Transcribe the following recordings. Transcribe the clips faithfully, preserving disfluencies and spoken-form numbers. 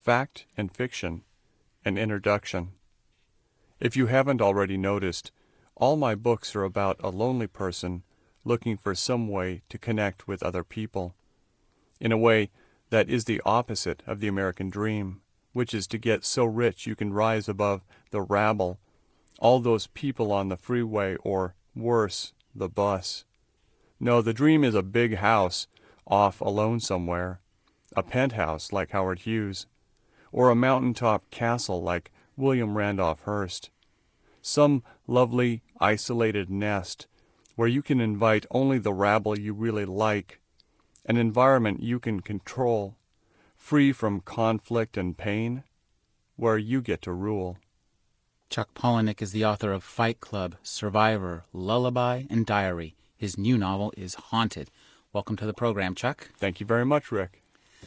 Fact and Fiction, an Introduction. If you haven't already noticed, all my books are about a lonely person looking for some way to connect with other people, in a way that is the opposite of the American dream, which is to get so rich you can rise above the rabble, all those people on the freeway, or worse, the bus. No, the dream is a big house off alone somewhere, a penthouse like Howard Hughes, or a mountaintop castle like William Randolph Hearst. Some lovely, isolated nest where you can invite only the rabble you really like, an environment you can control, free from conflict and pain, where you get to rule. Chuck Palahniuk is the author of Fight Club, Survivor, Lullaby, and Diary. His new novel is Haunted. Welcome to the program, Chuck. Thank you very much, Rick.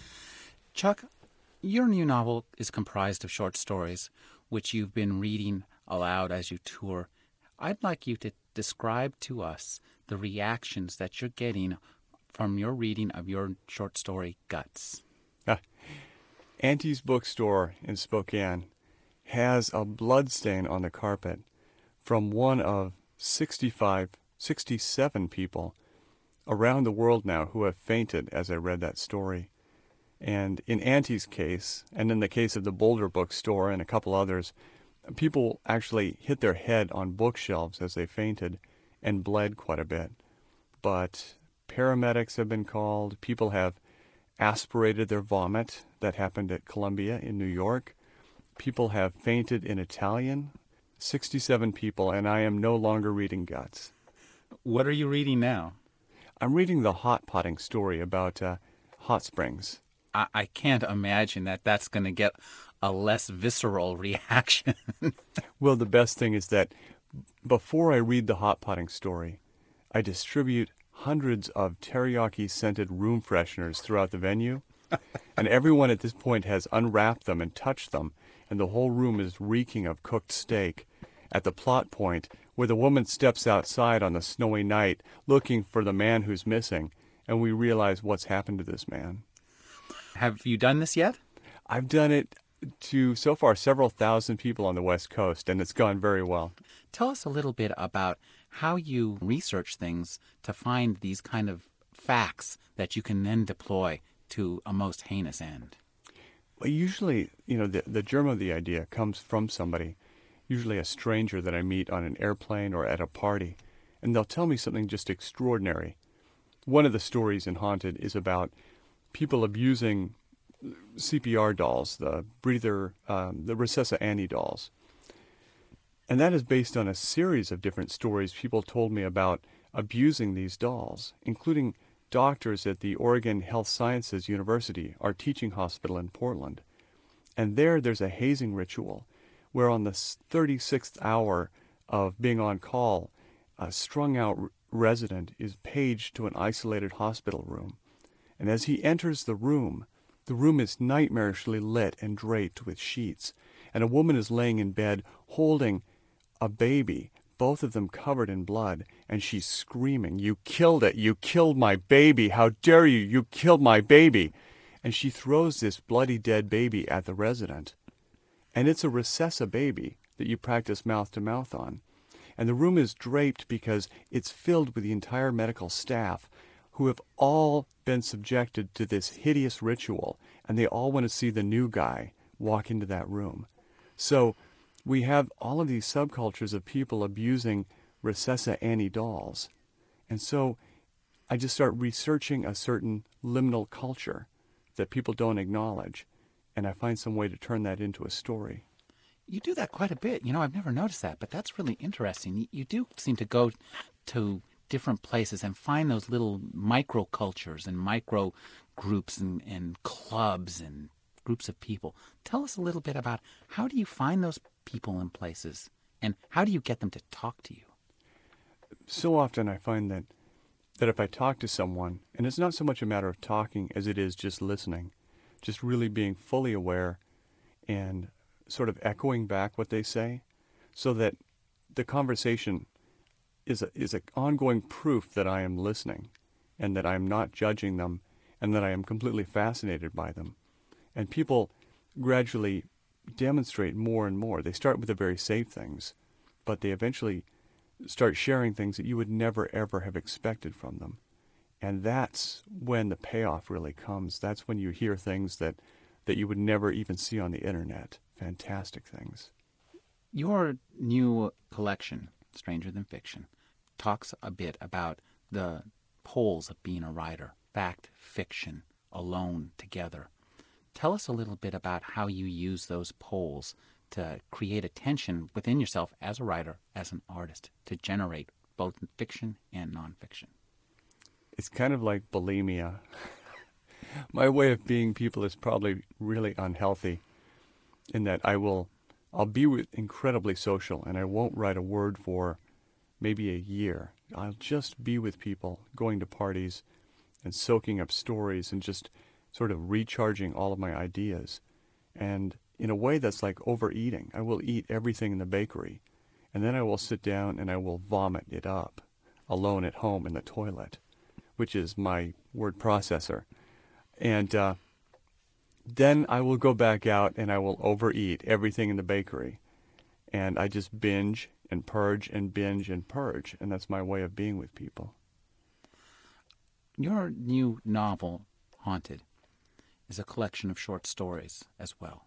Chuck, your new novel is comprised of short stories, which you've been reading aloud as you tour. I'd like you to describe to us the reactions that you're getting from your reading of your short story, Guts. Ah, Auntie's Bookstore in Spokane has a bloodstain on the carpet from one of sixty-five, sixty-seven people around the world now who have fainted as I read that story. And in Auntie's case, and in the case of the Boulder Bookstore and a couple others, people actually hit their head on bookshelves as they fainted and bled quite a bit. But paramedics have been called. People have aspirated their vomit. That happened at Columbia in New York. People have fainted in Italian. sixty-seven people, and I am no longer reading Guts. What are you reading now? I'm reading the hot potting story about uh, hot springs. I, I can't imagine that that's going to get a less visceral reaction. Well, the best thing is that before I read the hot potting story, I distribute hundreds of teriyaki-scented room fresheners throughout the venue, and everyone at this point has unwrapped them and touched them, and the whole room is reeking of cooked steak. At the plot point where the woman steps outside on a snowy night looking for the man who's missing, and we realize what's happened to this man. Have you done this yet? I've done it to, so far, several thousand people on the West Coast, and it's gone very well. Tell us a little bit about how you research things to find these kind of facts that you can then deploy to a most heinous end. Well, usually, you know, the, the germ of the idea comes from somebody, usually a stranger that I meet on an airplane or at a party, and they'll tell me something just extraordinary. One of the stories in Haunted is about people abusing C P R dolls, the breather, um, the Recessa Annie dolls. And that is based on a series of different stories people told me about abusing these dolls, including doctors at the Oregon Health Sciences University, our teaching hospital in Portland. And there, there's a hazing ritual where on the thirty-sixth hour of being on call, a strung-out resident is paged to an isolated hospital room. And as he enters the room, the room is nightmarishly lit and draped with sheets, and a woman is laying in bed holding a baby, both of them covered in blood, and she's screaming, "You killed it! You killed my baby! How dare you! You killed my baby!" And she throws this bloody dead baby at the resident. And it's a Recessa baby that you practice mouth-to-mouth on. And the room is draped because it's filled with the entire medical staff who have all been subjected to this hideous ritual, and they all want to see the new guy walk into that room. So we have all of these subcultures of people abusing Recessa Annie dolls. And so I just start researching a certain liminal culture that people don't acknowledge, and I find some way to turn that into a story. You do that quite a bit. You know, I've never noticed that, but that's really interesting. You, you do seem to go to different places and find those little microcultures and micro groups and, and clubs and groups of people. Tell us a little bit about how do you find those people and places, and how do you get them to talk to you? So often I find that that if I talk to someone, and it's not so much a matter of talking as it is just listening, just really being fully aware and sort of echoing back what they say, so that the conversation is a, is an ongoing proof that I am listening and that I am not judging them and that I am completely fascinated by them. And people gradually demonstrate more and more. They start with the very safe things, but they eventually start sharing things that you would never ever have expected from them. And that's when the payoff really comes. That's when you hear things that, that you would never even see on the internet. Fantastic things. Your new collection, Stranger Than Fiction, talks a bit about the poles of being a writer: fact, fiction, alone, together. Tell us a little bit about how you use those poles to create a tension within yourself as a writer, as an artist, to generate both fiction and nonfiction. It's kind of like bulimia. My way of being people is probably really unhealthy in that I will, I'll be with incredibly social and I won't write a word for maybe a year. I'll just be with people, going to parties and soaking up stories and just sort of recharging all of my ideas. And in a way that's like overeating. I will eat everything in the bakery and then I will sit down and I will vomit it up alone at home in the toilet, which is my word processor. And uh, then I will go back out and I will overeat everything in the bakery. And I just binge and purge and binge and purge. And that's my way of being with people. Your new novel, Haunted, is a collection of short stories as well.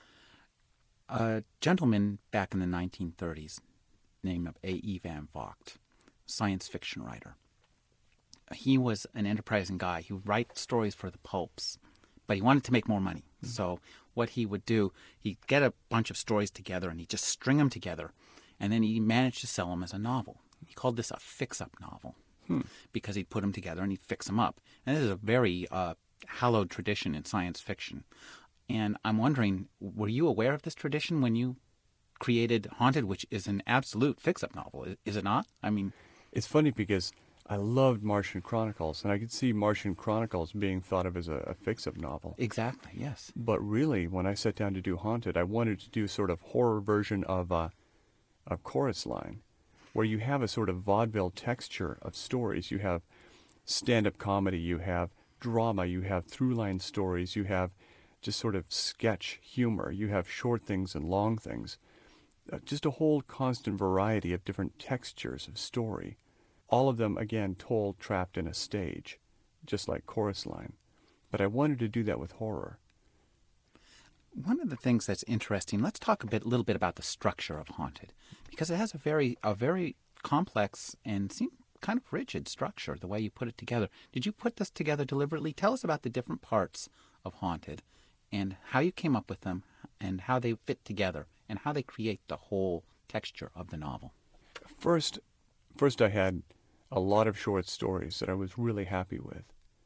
A gentleman back in the nineteen thirties named A E. Van Vogt, science fiction writer. He was an enterprising guy. He would write stories for the pulps, but he wanted to make more money. Mm-hmm. So what he would do, he'd get a bunch of stories together and he'd just string them together, and then he managed to sell them as a novel. He called this a fix-up novel hmm. because he'd put them together and he'd fix them up. And this is a very uh, hallowed tradition in science fiction. And I'm wondering, were you aware of this tradition when you created Haunted, which is an absolute fix-up novel? Is it not? I mean, it's funny because I loved Martian Chronicles, and I could see Martian Chronicles being thought of as a, a fix-up novel. Exactly, yes. But really, when I sat down to do Haunted, I wanted to do sort of horror version of uh, a Chorus Line, where you have a sort of vaudeville texture of stories. You have stand-up comedy, you have drama, you have through-line stories, you have just sort of sketch humor, you have short things and long things. Uh, just a whole constant variety of different textures of story. All of them, again, told trapped in a stage, just like Chorus Line. But I wanted to do that with horror. One of the things that's interesting, let's talk a bit, little bit about the structure of Haunted, because it has a very, a very complex and seem kind of rigid structure, the way you put it together. Did you put this together deliberately? Tell us about the different parts of Haunted and how you came up with them and how they fit together and how they create the whole texture of the novel. First, first I had a lot of short stories that I was really happy with.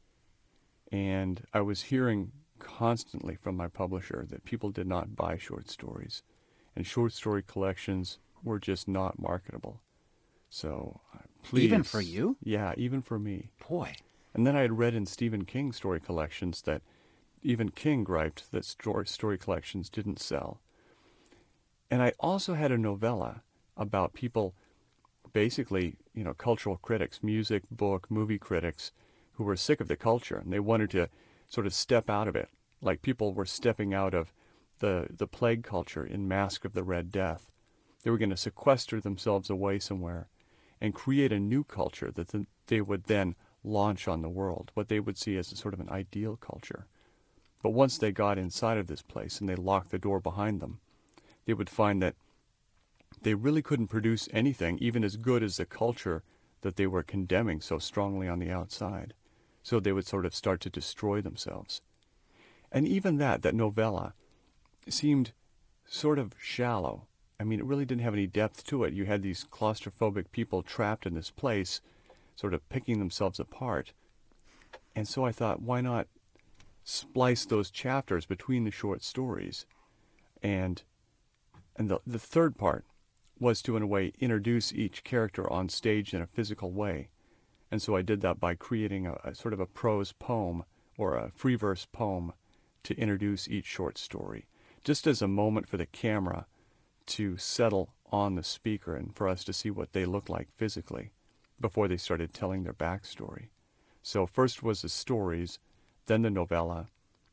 And I was hearing constantly from my publisher that people did not buy short stories. And short story collections were just not marketable. So, uh, please. Even for you? Yeah, even for me. Boy. And then I had read in Stephen King story collections that even King griped that story, story collections didn't sell. And I also had a novella about people, basically, you know, cultural critics, music, book, movie critics, who were sick of the culture and they wanted to sort of step out of it, like people were stepping out of the, the plague culture in Mask of the Red Death. They were going to sequester themselves away somewhere and create a new culture that th- they would then launch on the world, what they would see as a sort of an ideal culture. But once they got inside of this place and they locked the door behind them, they would find that they really couldn't produce anything even as good as the culture that they were condemning so strongly on the outside. So they would sort of start to destroy themselves. And even that, that novella, seemed sort of shallow. I mean, it really didn't have any depth to it. You had these claustrophobic people trapped in this place, sort of picking themselves apart. And so I thought, why not splice those chapters between the short stories? And and the, the third part was to, in a way, introduce each character on stage in a physical way. And so I did that by creating a, a sort of a prose poem or a free verse poem to introduce each short story, just as a moment for the camera to settle on the speaker and for us to see what they look like physically before they started telling their backstory. So first was the stories, then the novella,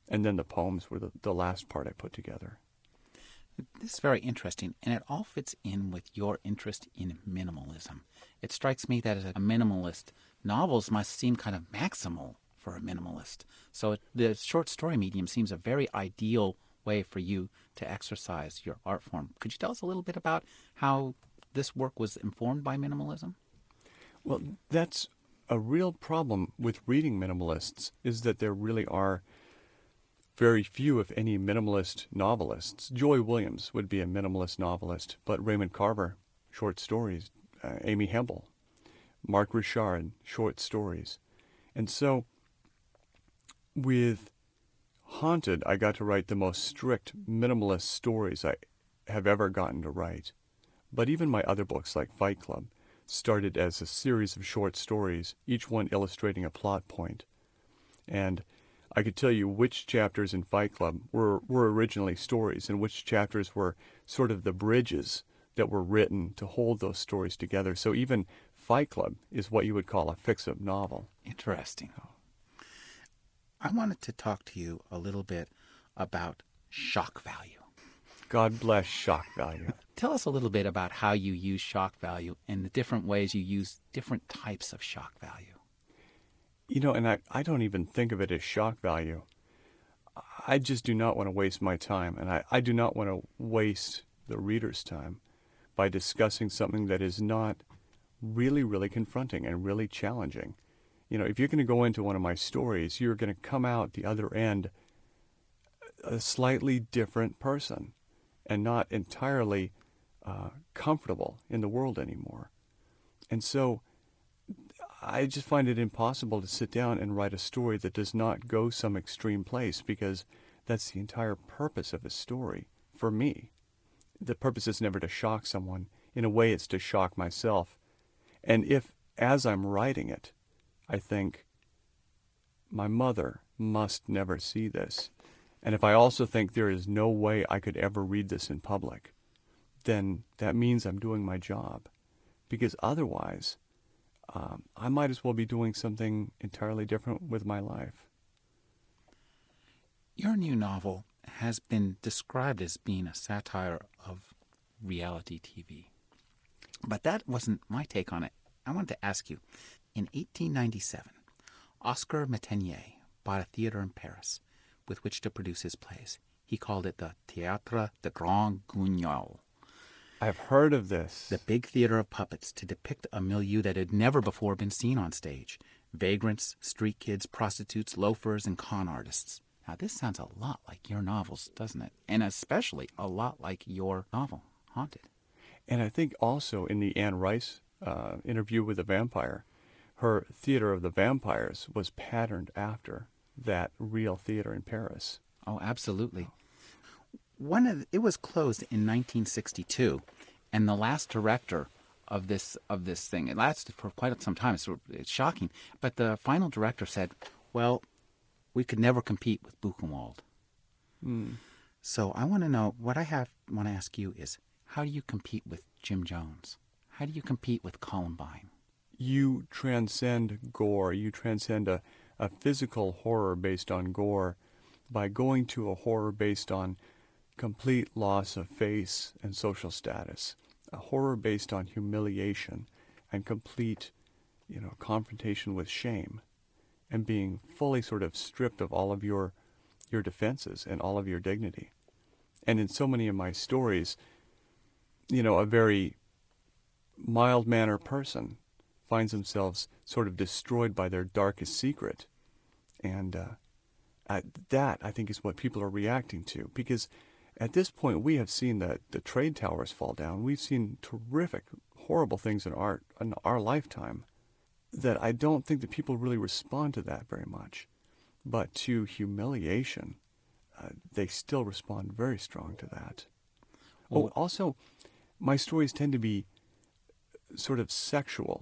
And then the poems were the, the last part I put together. This is very interesting, and it all fits in with your interest in minimalism. It strikes me that as a minimalist, novels must seem kind of maximal for a minimalist. So it, the short story medium seems a very ideal way for you to exercise your art form. Could you tell us a little bit about how this work was informed by minimalism? Well, that's a real problem with reading minimalists, is that there really are very few, if any, minimalist novelists. Joy Williams would be a minimalist novelist, but Raymond Carver, short stories. Uh, Amy Hempel, Mark Richard, short stories. And so with Haunted, I got to write the most strict minimalist stories I have ever gotten to write. But even my other books, like Fight Club, started as a series of short stories, each one illustrating a plot point. And I could tell you which chapters in Fight Club were, were originally stories and which chapters were sort of the bridges that were written to hold those stories together. So even Fight Club is what you would call a fix-up novel. Interesting. I wanted to talk to you a little bit about shock value. God bless shock value. Tell us a little bit about how you use shock value and the different ways you use different types of shock value. You know, and I, I don't even think of it as shock value. I just do not want to waste my time, and I, I do not want to waste the reader's time by discussing something that is not really, really confronting and really challenging. You know, if you're going to go into one of my stories, you're going to come out the other end a slightly different person and not entirely uh, comfortable in the world anymore. And so I just find it impossible to sit down and write a story that does not go some extreme place, because that's the entire purpose of a story for me. The purpose is never to shock someone. In a way, it's to shock myself. And if, as I'm writing it, I think, my mother must never see this, and if I also think there is no way I could ever read this in public, then that means I'm doing my job. Because otherwise, um, I might as well be doing something entirely different with my life. Your new novel has been described as being a satire of reality T V. But that wasn't my take on it. I wanted to ask you, in eighteen ninety-seven, Oscar Métainier bought a theater in Paris with which to produce his plays. He called it the Théâtre de Grand Guignol, I've heard of this. the big theater of puppets, to depict a milieu that had never before been seen on stage. Vagrants, street kids, prostitutes, loafers, and con artists. Now, this sounds a lot like your novels, doesn't it? And especially a lot like your novel, Haunted. And I think also in the Anne Rice uh, interview with the vampire, her Theater of the Vampires was patterned after that real theater in Paris. Oh, absolutely. One of the, it was closed in nineteen sixty-two, and the last director of this of this thing, it lasted for quite some time. It's, it's shocking, but the final director said, "Well, we could never compete with Buchenwald." Mm. So I want to know, what I have want to ask you is, how do you compete with Jim Jones? How do you compete with Columbine? You transcend gore. You transcend a, a physical horror based on gore by going to a horror based on complete loss of face and social status, a horror based on humiliation and complete, you know, confrontation with shame, and being fully sort of stripped of all of your your defenses and all of your dignity. And in so many of my stories, you know, a very mild-mannered person finds themselves sort of destroyed by their darkest secret. And uh, I, that, I think, is what people are reacting to. Because at this point, we have seen the, the trade towers fall down. We've seen terrific, horrible things in art in our lifetime that I don't think that people really respond to that very much. But to humiliation, uh, they still respond very strong to that. Oh, Well, also, my stories tend to be sort of sexual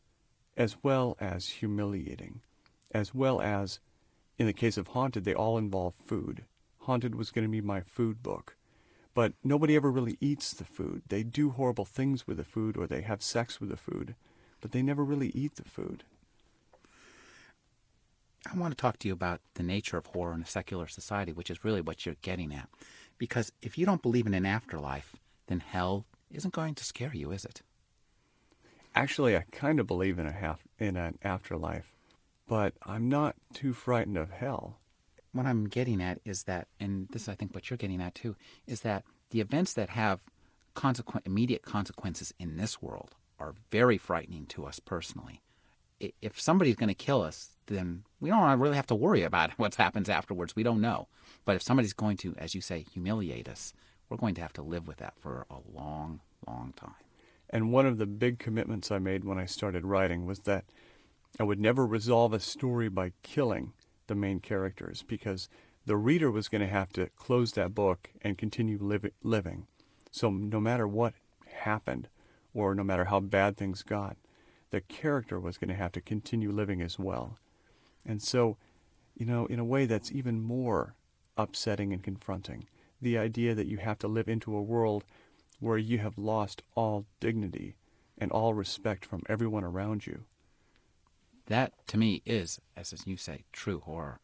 as well as humiliating, as well as, in the case of Haunted, they all involve food. Haunted was going to be my food book. But nobody ever really eats the food. They do horrible things with the food, or they have sex with the food, but they never really eat the food. I want to talk to you about the nature of horror in a secular society, which is really what you're getting at. Because if you don't believe in an afterlife, then hell isn't going to scare you, is it? Actually, I kind of believe in a half in an afterlife, but I'm not too frightened of hell. What I'm getting at is that, and this is, I think, what you're getting at too, is that the events that have consequent, immediate consequences in this world are very frightening to us personally. If somebody's going to kill us, then we don't really have to worry about what happens afterwards. We don't know. But if somebody's going to, as you say, humiliate us, we're going to have to live with that for a long, long time. And one of the big commitments I made when I started writing was that I would never resolve a story by killing the main characters, because the reader was going to have to close that book and continue liv- living. So no matter what happened, or no matter how bad things got, the character was going to have to continue living as well. And so, you know, in a way that's even more upsetting and confronting. The idea that you have to live into a world where you have lost all dignity and all respect from everyone around you. That, to me, is, as you say, true horror.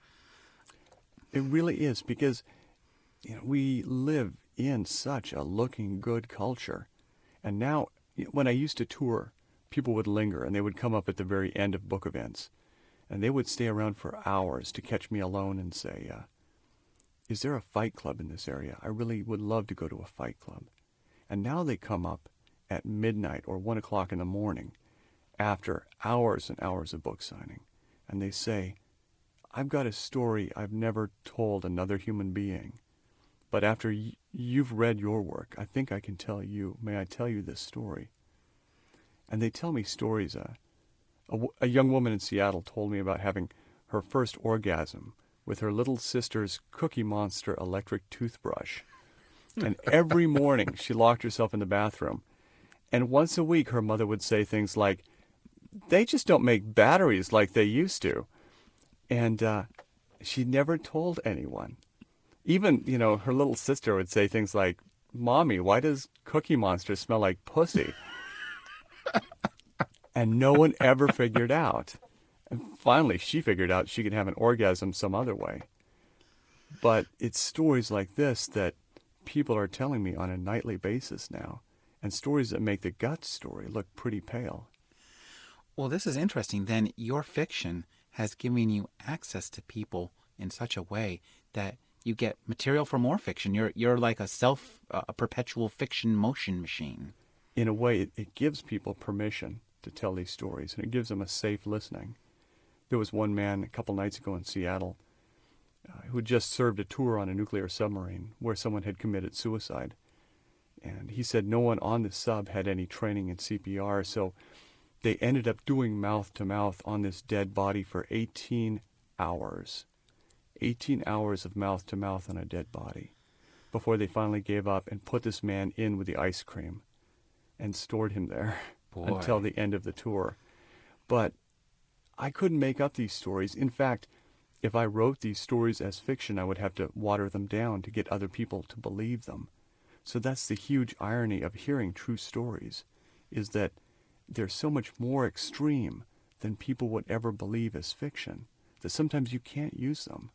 It really is, because you know, we live in such a looking good culture. And now, when I used to tour, people would linger and they would come up at the very end of book events. And they would stay around for hours to catch me alone and say, uh, is there a fight club in this area? I really would love to go to a fight club. And now they come up at midnight or one o'clock in the morning after hours and hours of book signing. And they say, I've got a story I've never told another human being. But after y- you've read your work, I think I can tell you. May I tell you this story? And they tell me stories. Uh, a, w- a young woman in Seattle told me about having her first orgasm with her little sister's Cookie Monster electric toothbrush. And every morning she locked herself in the bathroom. And once a week her mother would say things like, they just don't make batteries like they used to. And uh, she never told anyone. Even, you know, her little sister would say things like, Mommy, why does Cookie Monster smell like pussy? And no one ever figured out. And finally, she figured out she could have an orgasm some other way. But it's stories like this that people are telling me on a nightly basis now, and stories that make the Guts story look pretty pale. Well, this is interesting. Then your fiction has given you access to people in such a way that you get material for more fiction. You're you're like a self, uh, a perpetual fiction motion machine. In a way, it, it gives people permission to tell these stories, and it gives them a safe listening. There was one man a couple nights ago in Seattle uh, who had just served a tour on a nuclear submarine where someone had committed suicide. And he said no one on the sub had any training in C P R, so they ended up doing mouth-to-mouth on this dead body for eighteen hours. eighteen hours of mouth-to-mouth on a dead body before they finally gave up and put this man in with the ice cream and stored him there until Boy. the end of the tour. But I couldn't make up these stories. In fact, if I wrote these stories as fiction, I would have to water them down to get other people to believe them. So that's the huge irony of hearing true stories, is that they're so much more extreme than people would ever believe as fiction, that sometimes you can't use them.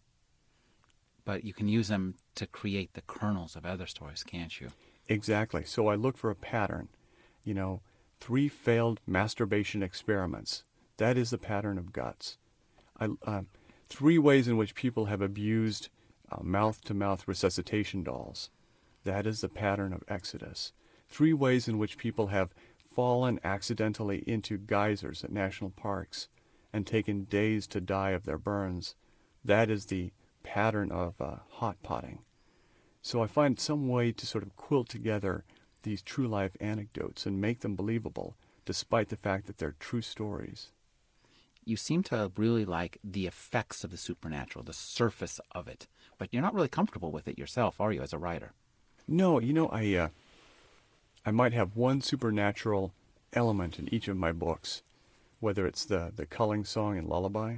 But you can use them to create the kernels of other stories, can't you? Exactly. So I look for a pattern. You know, three failed masturbation experiments. That is the pattern of Guts. I, uh, three ways in which people have abused uh, mouth-to-mouth resuscitation dolls. That is the pattern of Exodus. Three ways in which people have fallen accidentally into geysers at national parks and taken days to die of their burns. That is the pattern of uh, hot potting. So I find some way to sort of quilt together these true life anecdotes and make them believable, despite the fact that they're true stories. You seem to really like the effects of the supernatural, the surface of it, but you're not really comfortable with it yourself, are you, as a writer? No, you know, I uh, I might have one supernatural element in each of my books, whether it's the the culling song and lullaby,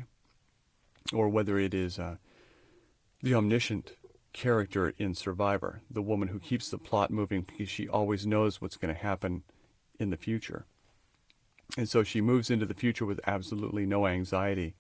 or whether it is uh, the omniscient character in Survivor, the woman who keeps the plot moving because she always knows what's going to happen in the future. And so she moves into the future with absolutely no anxiety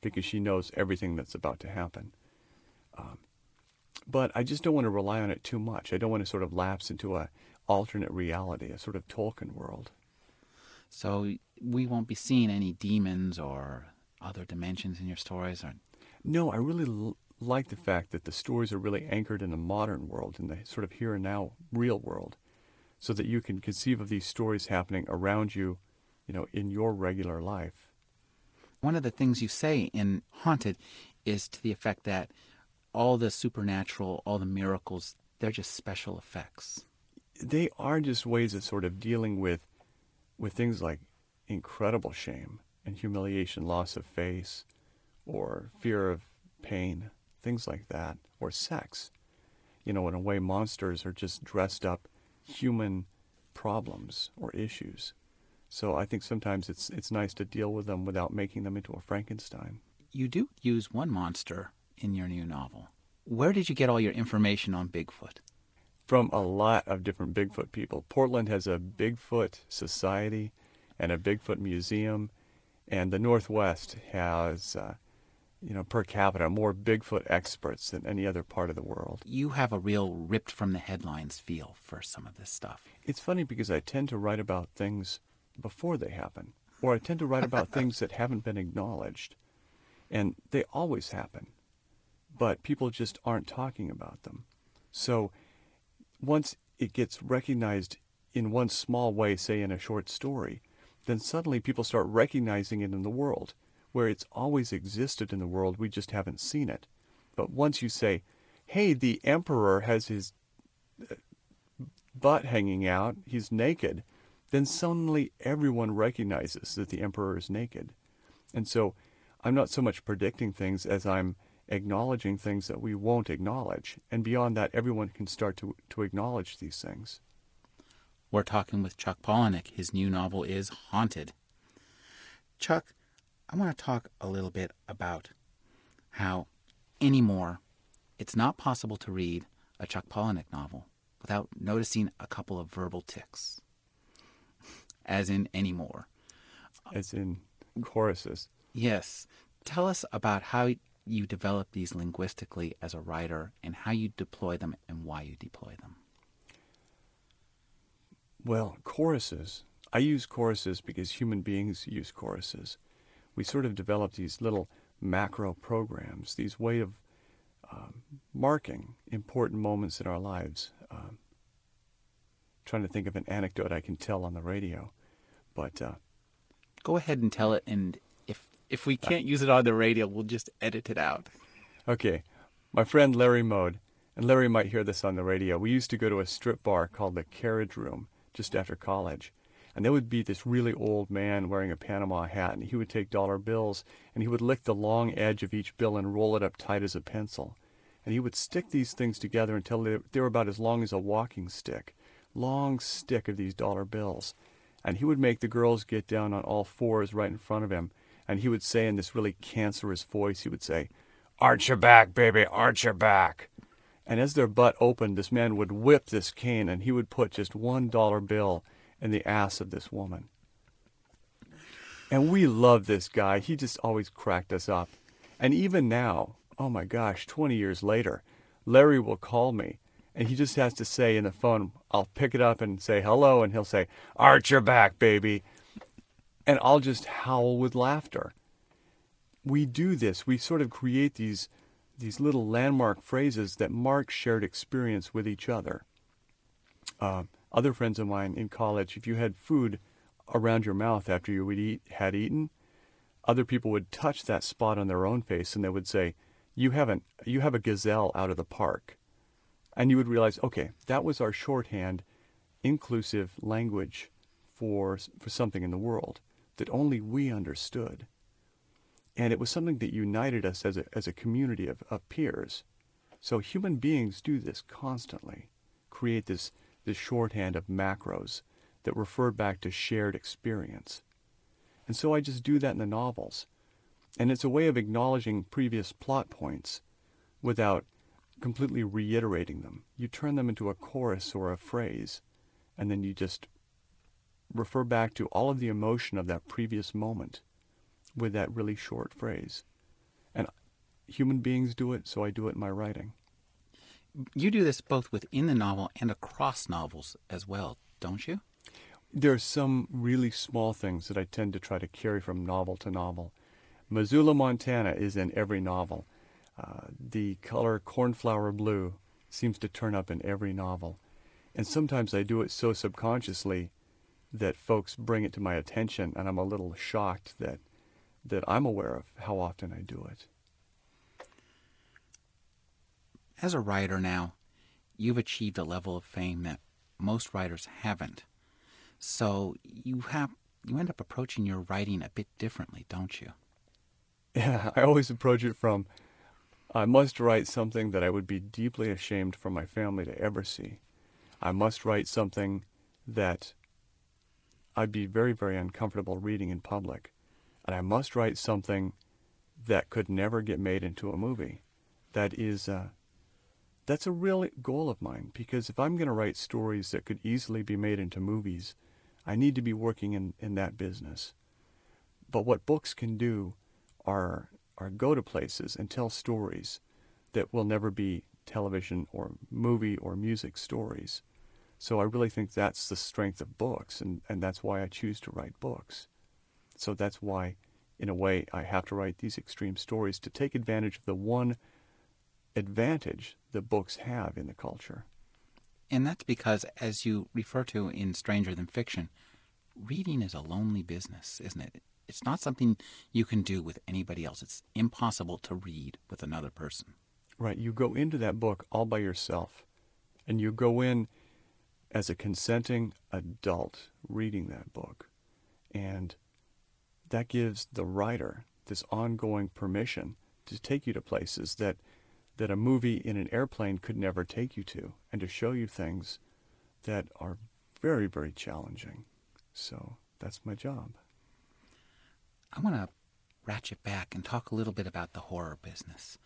because she knows everything that's about to happen. Um, but I just don't want to rely on it too much. I don't want to sort of lapse into a alternate reality, a sort of Tolkien world. So we won't be seeing any demons or other dimensions in your stories? Or... No, I really l- like the fact that the stories are really anchored in the modern world, in the sort of here and now real world, so that you can conceive of these stories happening around you, you know, in your regular life. One of the things you say in Haunted is to the effect that all the supernatural, all the miracles, they're just special effects. They are just ways of sort of dealing with with things like incredible shame and humiliation, loss of face, or fear of pain, things like that, or sex. You know, in a way, monsters are just dressed up human problems or issues. So I think sometimes it's it's nice to deal with them without making them into a Frankenstein. You do use one monster in your new novel. Where did you get all your information on Bigfoot? From a lot of different Bigfoot people. Portland has a Bigfoot society and a Bigfoot museum, and the Northwest has, uh, you know, per capita more Bigfoot experts than any other part of the world. You have a real ripped from the headlines feel for some of this stuff. It's funny because I tend to write about things before they happen, or I tend to write about things that haven't been acknowledged, and they always happen, but people just aren't talking about them. So once it gets recognized in one small way, say in a short story, then suddenly people start recognizing it in the world, where it's always existed in the world, we just haven't seen it. But once you say, hey, the emperor has his butt hanging out, he's naked, then suddenly everyone recognizes that the emperor is naked. And so I'm not so much predicting things as I'm acknowledging things that we won't acknowledge. And beyond that, everyone can start to, to acknowledge these things. We're talking with Chuck Palahniuk. His new novel is Haunted. Chuck, I want to talk a little bit about how anymore it's not possible to read a Chuck Palahniuk novel without noticing a couple of verbal tics. As in anymore. As in choruses. Yes. Tell us about how you develop these linguistically as a writer and how you deploy them and why you deploy them. Well, choruses. I use choruses because human beings use choruses. We sort of develop these little macro programs, these way of um, marking important moments in our lives. Um, trying to think of an anecdote I can tell on the radio, but uh, go ahead and tell it, and if if we can't use it on the radio, we'll just edit it out. Okay, my friend Larry Mode, and Larry might hear this on the radio. We used to go to a strip bar called the Carriage Room just after college, and there would be this really old man wearing a Panama hat, and he would take dollar bills, and he would lick the long edge of each bill and roll it up tight as a pencil. And he would stick these things together until they, they were about as long as a walking stick. Long stick of these dollar bills. And he would make the girls get down on all fours right in front of him. And he would say in this really cancerous voice, he would say, "Arch your back, baby, arch your back." And as their butt opened, this man would whip this cane and he would put just one dollar bill in the ass of this woman. And we loved this guy. He just always cracked us up. And even now, oh my gosh, twenty years later, Larry will call me and he just has to say in the phone, I'll pick it up and say hello, and he'll say, "Arch your back, baby." And I'll just howl with laughter. We do this. We sort of create these these little landmark phrases that mark shared experience with each other. Uh, other friends of mine in college, if you had food around your mouth after you would eat, had eaten, other people would touch that spot on their own face and they would say, you haven't, you have a gazelle out of the park. And you would realize, okay, that was our shorthand, inclusive language for, for something in the world that only we understood. And it was something that united us as a, as a community of, of peers. So human beings do this constantly, create this, this shorthand of macros that refer back to shared experience. And so I just do that in the novels. And it's a way of acknowledging previous plot points without completely reiterating them. You turn them into a chorus or a phrase, and then you just refer back to all of the emotion of that previous moment with that really short phrase. human beings do it, so I do it in my writing. You do this both within the novel and across novels as well, don't you? There's some really small things that I tend to try to carry from novel to novel. Missoula, Montana is in every novel. Uh, the color cornflower blue seems to turn up in every novel. And sometimes I do it so subconsciously that folks bring it to my attention, and I'm a little shocked that, that I'm aware of how often I do it. As a writer now, you've achieved a level of fame that most writers haven't. So you have you end up approaching your writing a bit differently, don't you? Yeah, I always approach it from I must write something that I would be deeply ashamed for my family to ever see. I must write something that I'd be very, very uncomfortable reading in public. And I must write something that could never get made into a movie. That is, uh, that's a real goal of mine, because if I'm going to write stories that could easily be made into movies, I need to be working in, in that business. But what books can do are, are go to places and tell stories that will never be television or movie or music stories. So I really think that's the strength of books, and, and that's why I choose to write books. So that's why, in a way, I have to write these extreme stories to take advantage of the one advantage that books have in the culture. And that's because, as you refer to in Stranger Than Fiction, reading is a lonely business, isn't it? It's not something you can do with anybody else. It's impossible to read with another person. Right, you go into that book all by yourself, and you go in as a consenting adult reading that book. And that gives the writer this ongoing permission to take you to places that, that a movie in an airplane could never take you to, and to show you things that are very, very challenging. So that's my job. I want to ratchet back and talk a little bit about the horror business.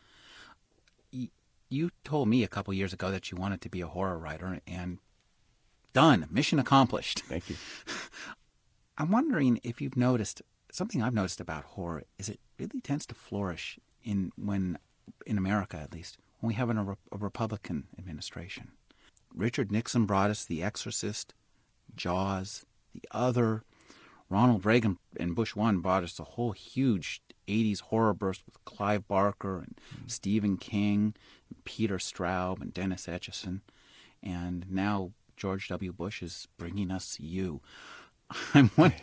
You told me a couple years ago that you wanted to be a horror writer, and done. Mission accomplished. Thank you. I'm wondering if you've noticed something I've noticed about horror is it really tends to flourish in when in America, at least, when we have an, a, a Republican administration. Richard Nixon brought us The Exorcist, Jaws, The Other. Ronald Reagan and Bush one brought us a whole huge eighties horror burst with Clive Barker and mm. Stephen King, and Peter Straub and Dennis Etchison. And now George W. Bush is bringing us You. I'm wondering...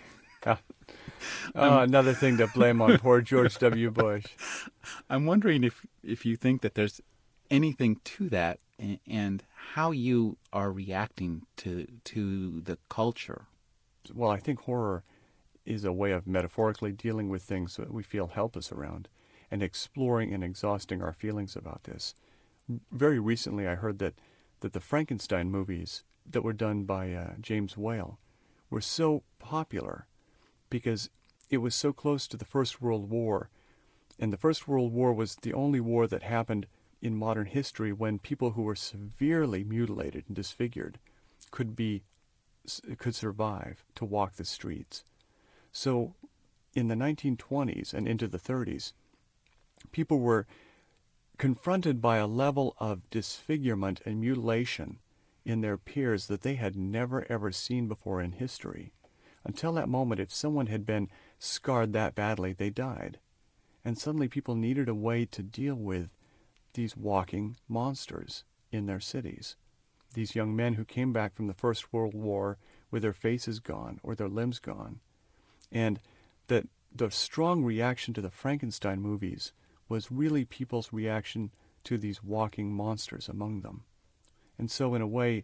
oh, another thing to blame on poor George W. Bush. I'm wondering if, if you think that there's anything to that, and, and how you are reacting to to the culture. Well, I think horror is a way of metaphorically dealing with things that we feel helpless around, and exploring and exhausting our feelings about this. Very recently, I heard that, that the Frankenstein movies that were done by uh, James Whale were so popular because it was so close to the First World War. And the First World War was the only war that happened in modern history when people who were severely mutilated and disfigured could be could survive to walk the streets. So in the nineteen twenties and into the thirties, people were confronted by a level of disfigurement and mutilation in their peers that they had never ever seen before in history. Until that moment, if someone had been scarred that badly, they died. And suddenly people needed a way to deal with these walking monsters in their cities. These young men who came back from the First World War with their faces gone or their limbs gone. And that the strong reaction to the Frankenstein movies was really people's reaction to these walking monsters among them. And so in a way,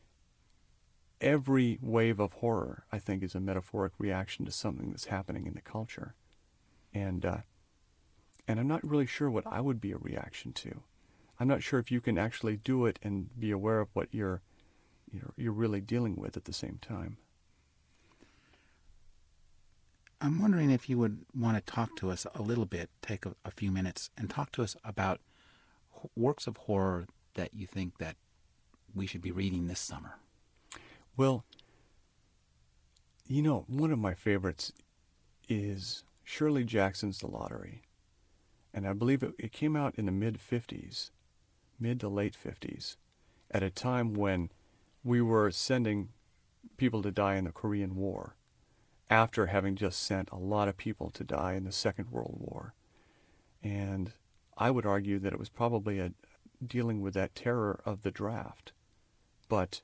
every wave of horror, I think, is a metaphoric reaction to something that's happening in the culture. And uh, and I'm not really sure what I would be a reaction to. I'm not sure if you can actually do it and be aware of what you're you're, you're really dealing with at the same time. I'm wondering if you would want to talk to us a little bit, take a, a few minutes, and talk to us about h- works of horror that you think that we should be reading this summer. Well, you know, one of my favorites is Shirley Jackson's The Lottery. And I believe it, it came out in the mid fifties, mid to late fifties, at a time when we were sending people to die in the Korean War after having just sent a lot of people to die in the Second World War. And I would argue that it was probably a, dealing with that terror of the draft, but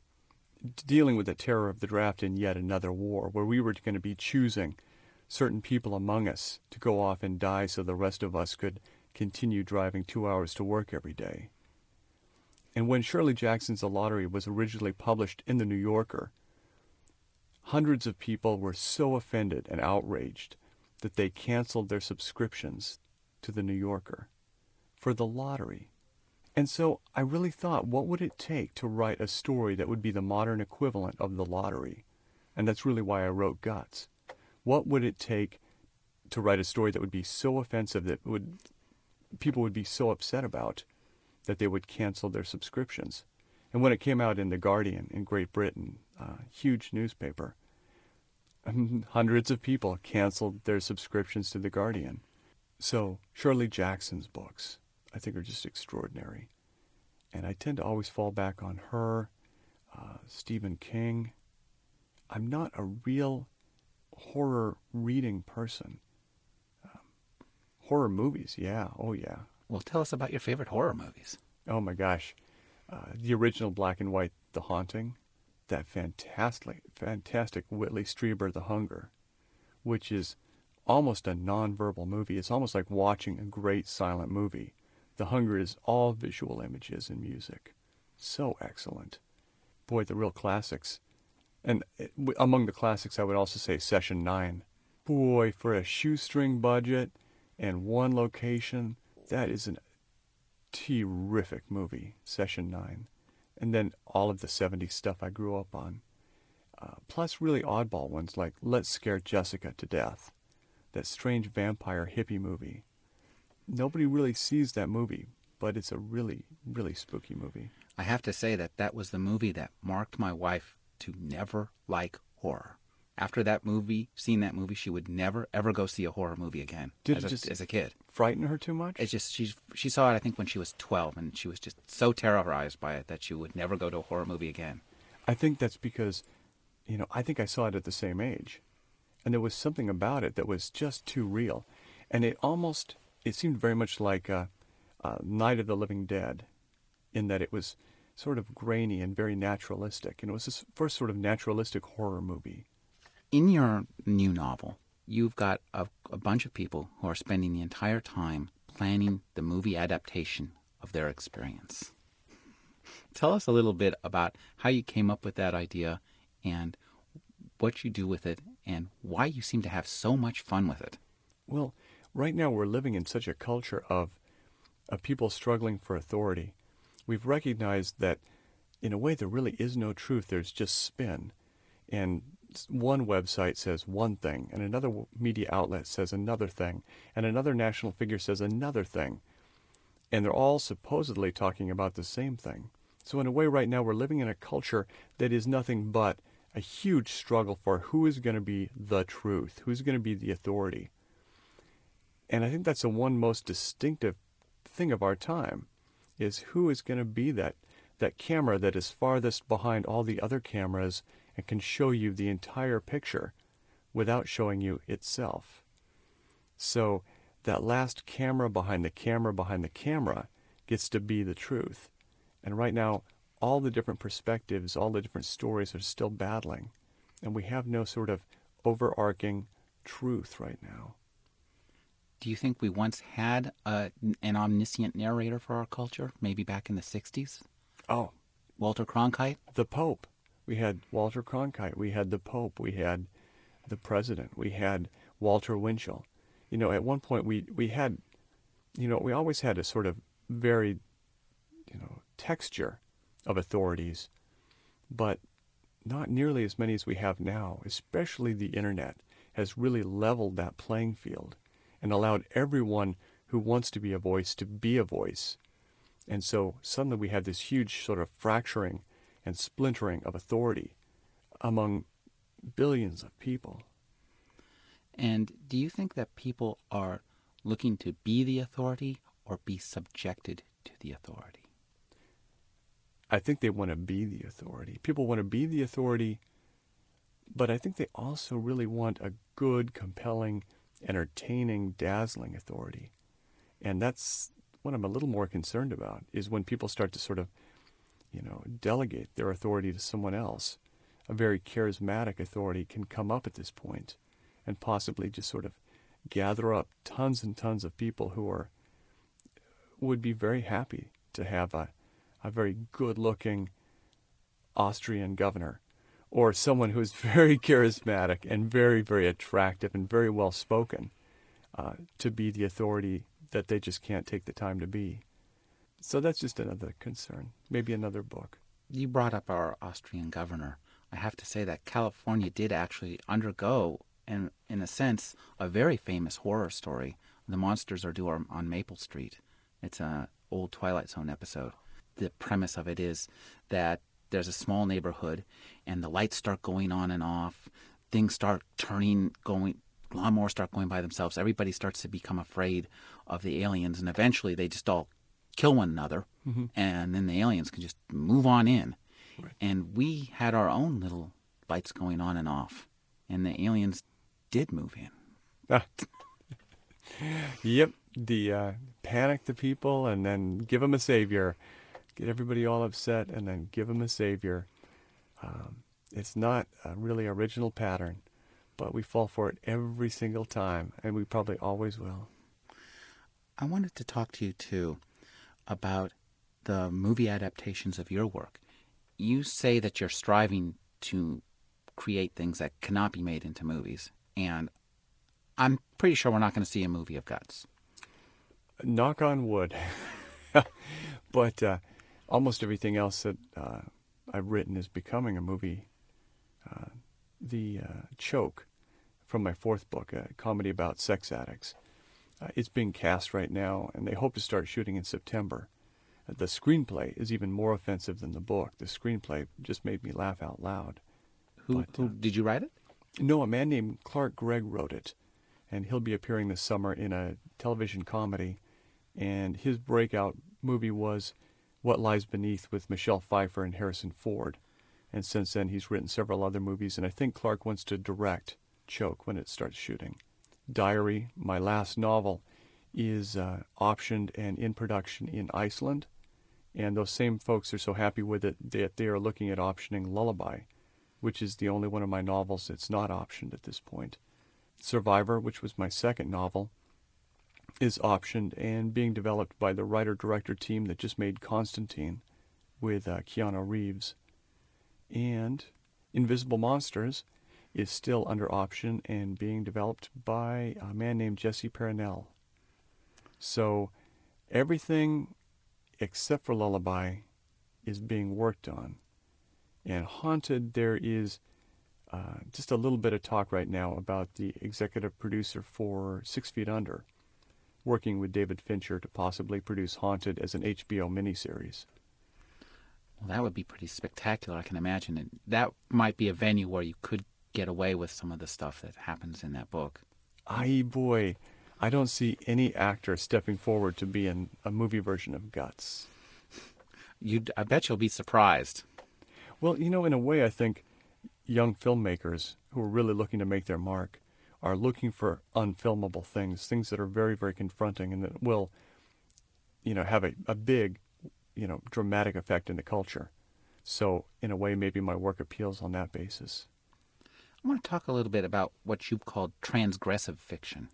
dealing with the terror of the draft in yet another war where we were going to be choosing certain people among us to go off and die so the rest of us could continue driving two hours to work every day. And when Shirley Jackson's The Lottery was originally published in The New Yorker, hundreds of people were so offended and outraged that they canceled their subscriptions to The New Yorker for The Lottery. And so I really thought, what would it take to write a story that would be the modern equivalent of The Lottery? And that's really why I wrote Guts. What would it take to write a story that would be so offensive that would people would be so upset about that they would cancel their subscriptions? And when it came out in The Guardian in Great Britain, uh, huge newspaper, hundreds of people canceled their subscriptions to The Guardian. So Shirley Jackson's books, I think, are just extraordinary. And I tend to always fall back on her, uh, Stephen King. I'm not a real horror reading person. Um, horror movies, yeah, oh yeah. Well, tell us about your favorite horror movies. Oh my gosh. Uh, the original black and white The Haunting, that fantastic, fantastic Whitley Strieber The Hunger, which is almost a non-verbal movie. It's almost like watching a great silent movie. The Hunger is all visual images and music. So excellent. Boy, the real classics. And it, among the classics, I would also say Session nine. Boy, for a shoestring budget and one location, that is a terrific movie, Session nine. And then all of the seventies stuff I grew up on. Uh, plus really oddball ones like Let's Scare Jessica to Death, that strange vampire hippie movie. Nobody really sees that movie, but it's a really, really spooky movie. I have to say that that was the movie that marked my wife to never like horror. After that movie, seeing that movie, she would never ever go see a horror movie again. Did as it a, just as a kid. frighten her too much? It's just she she saw it I think when she was twelve, and she was just so terrorized by it that she would never go to a horror movie again. I think that's because, you know, I think I saw it at the same age, and there was something about it that was just too real, and it almost it seemed very much like uh, uh, Night of the Living Dead, in that it was sort of grainy and very naturalistic, and it was this first sort of naturalistic horror movie. In your new novel, you've got a, a bunch of people who are spending the entire time planning the movie adaptation of their experience. Tell us a little bit about how you came up with that idea and what you do with it and why you seem to have so much fun with it. Well, right now we're living in such a culture of of people struggling for authority. We've recognized that, in a way, there really is no truth. There's just spin. And one website says one thing, and another media outlet says another thing, and another national figure says another thing. And they're all supposedly talking about the same thing. So in a way, right now, we're living in a culture that is nothing but a huge struggle for who is going to be the truth, who's going to be the authority. And I think that's the one most distinctive thing of our time, is who is going to be that that camera that is farthest behind all the other cameras and can show you the entire picture without showing you itself. So that last camera behind the camera behind the camera gets to be the truth. And right now, all the different perspectives, all the different stories are still battling. And we have no sort of overarching truth right now. Do you think we once had a, an omniscient narrator for our culture, maybe back in the sixties? Oh, Walter Cronkite? the Pope. We had Walter Cronkite. We had the Pope. We had the President. We had Walter Winchell. You know, at one point we, we had, you know, we always had a sort of very, you know, texture of authorities, but not nearly as many as we have now. Especially the internet has really leveled that playing field and allowed everyone who wants to be a voice to be a voice. And so suddenly we have this huge sort of fracturing and splintering of authority among billions of people. And do you think that people are looking to be the authority or be subjected to the authority? I think they want to be the authority. People want to be the authority, but I think they also really want a good, compelling, entertaining, dazzling authority. And that's what I'm a little more concerned about, is when people start to sort of, you know, delegate their authority to someone else. A very charismatic authority can come up at this point and possibly just sort of gather up tons and tons of people who are would be very happy to have a, a very good-looking Austrian governor, or someone who's very charismatic and very, very attractive and very well-spoken uh, to be the authority that they just can't take the time to be. So that's just another concern, maybe another book. You brought up our Austrian governor. I have to say that California did actually undergo, in, in a sense, a very famous horror story. The monsters are due on, on Maple Street. It's an old Twilight Zone episode. The premise of it is that there's a small neighborhood and the lights start going on and off. Things start turning, going, lawnmowers start going by themselves. Everybody starts to become afraid of the aliens, and eventually they just all kill one another, mm-hmm. and then the aliens can just move on in. Right. And we had our own little lights going on and off, and the aliens did move in. Ah. Yep, the uh, panic the people and then give them a savior. Get everybody all upset and then give them a savior. Um, it's not a really original pattern, but we fall for it every single time, and we probably always will. I wanted to talk to you, too, about the movie adaptations of your work. You say that you're striving to create things that cannot be made into movies, and I'm pretty sure we're not going to see a movie of Guts. Knock on wood. But uh, almost everything else that uh, I've written is becoming a movie. Uh, the uh, Choke, from my fourth book, a comedy about sex addicts, uh, it's being cast right now, and they hope to start shooting in September. The screenplay is even more offensive than the book. The screenplay just made me laugh out loud. Who, but, who uh, did you write it? No, a man named Clark Gregg wrote it, and he'll be appearing this summer in a television comedy. And his breakout movie was What Lies Beneath with Michelle Pfeiffer and Harrison Ford. And since then, he's written several other movies, and I think Clark wants to direct Choke when it starts shooting. Diary, my last novel, is uh, optioned and in production in Iceland. And those same folks are so happy with it that they are looking at optioning Lullaby, which is the only one of my novels that's not optioned at this point. Survivor, which was my second novel, is optioned and being developed by the writer-director team that just made Constantine with uh, Keanu Reeves. And Invisible Monsters is still under option and being developed by a man named Jesse Paranel. So everything except for Lullaby is being worked on. And Haunted, there is uh, just a little bit of talk right now about the executive producer for Six Feet Under working with David Fincher to possibly produce Haunted as an H B O miniseries. Well, that would be pretty spectacular, I can imagine. And that might be a venue where you could get away with some of the stuff that happens in that book. Aye, boy. I don't see any actor stepping forward to be in a movie version of Guts. You'd, I bet you'll be surprised. Well, you know, in a way, I think young filmmakers who are really looking to make their mark are looking for unfilmable things, things that are very, very confronting and that will, you know, have a, a big, you know, dramatic effect in the culture. So, in a way, maybe my work appeals on that basis. I want to talk a little bit about what you've called transgressive fiction.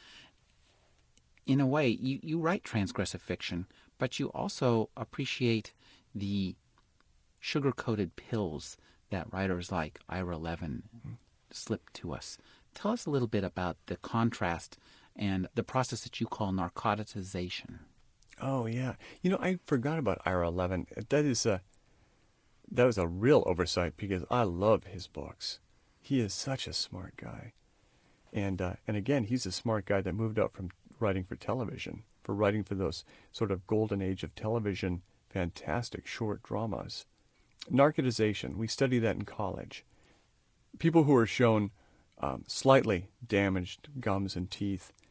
In a way, you, you write transgressive fiction, but you also appreciate the sugar-coated pills that writers like Ira Levin mm-hmm. slip to us. Tell us a little bit about the contrast and the process that you call narcotization. Oh, yeah. You know, I forgot about Ira Levin. That is a, that was a real oversight because I love his books. He is such a smart guy. And, uh, and again, he's a smart guy that moved up from writing for television, for writing for those sort of golden age of television, fantastic short dramas. Narcotization, we study that in college. People who are shown um, slightly damaged gums and teeth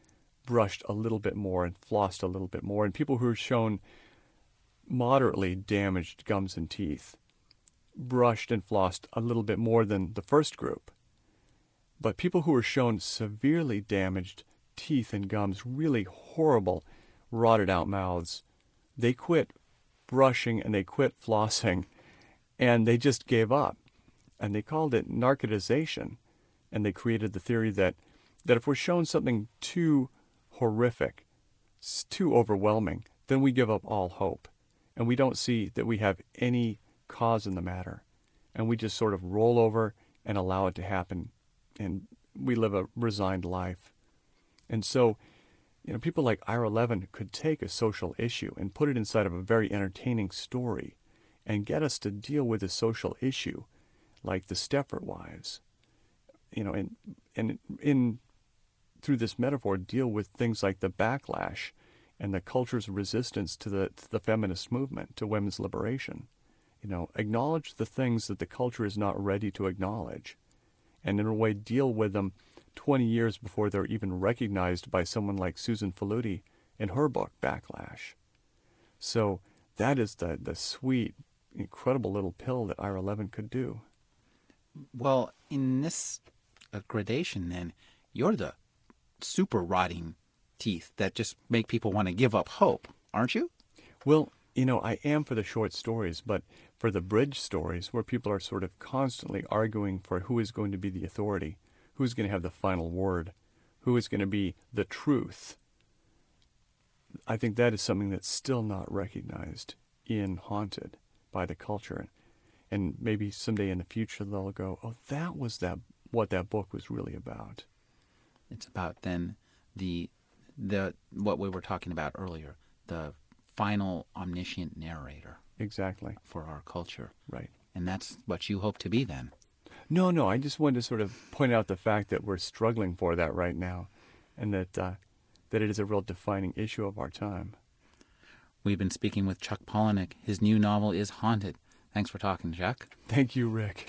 brushed a little bit more and flossed a little bit more, and people who are shown moderately damaged gums and teeth brushed and flossed a little bit more than the first group. But people who were shown severely damaged teeth and gums, really horrible, rotted out mouths, they quit brushing and they quit flossing, and they just gave up. And they called it narcotization. And they created the theory that, that if we're shown something too horrific, too overwhelming, then we give up all hope. And we don't see that we have any cause in the matter. And we just sort of roll over and allow it to happen. And we live a resigned life. And so, you know, people like Ira Levin could take a social issue and put it inside of a very entertaining story and get us to deal with a social issue like the Stepford wives. You know, and and in through this metaphor, deal with things like the backlash and the culture's resistance to the to the feminist movement, to women's liberation. You know, acknowledge the things that the culture is not ready to acknowledge, and in a way deal with them twenty years before they're even recognized by someone like Susan Faludi in her book Backlash. So that is the the sweet, incredible little pill that Ira Levin could do. Well, in this uh, gradation, then, you're the super rotting teeth that just make people want to give up hope, aren't you? Well, you know, I am for the short stories, but for the bridge stories where people are sort of constantly arguing for who is going to be the authority, who's going to have the final word, who is going to be the truth, I think that is something that's still not recognized in Haunted by the culture. And maybe someday in the future they'll go, oh, that was that what that book was really about. It's about then the the what we were talking about earlier, the final omniscient narrator Exactly. for our culture. Right. And that's what you hope to be then. No, no, I just wanted to sort of point out the fact that we're struggling for that right now, and that uh, that it is a real defining issue of our time. We've been speaking with Chuck Palahniuk. His new novel is Haunted. Thanks for talking, Chuck. Thank you, Rick.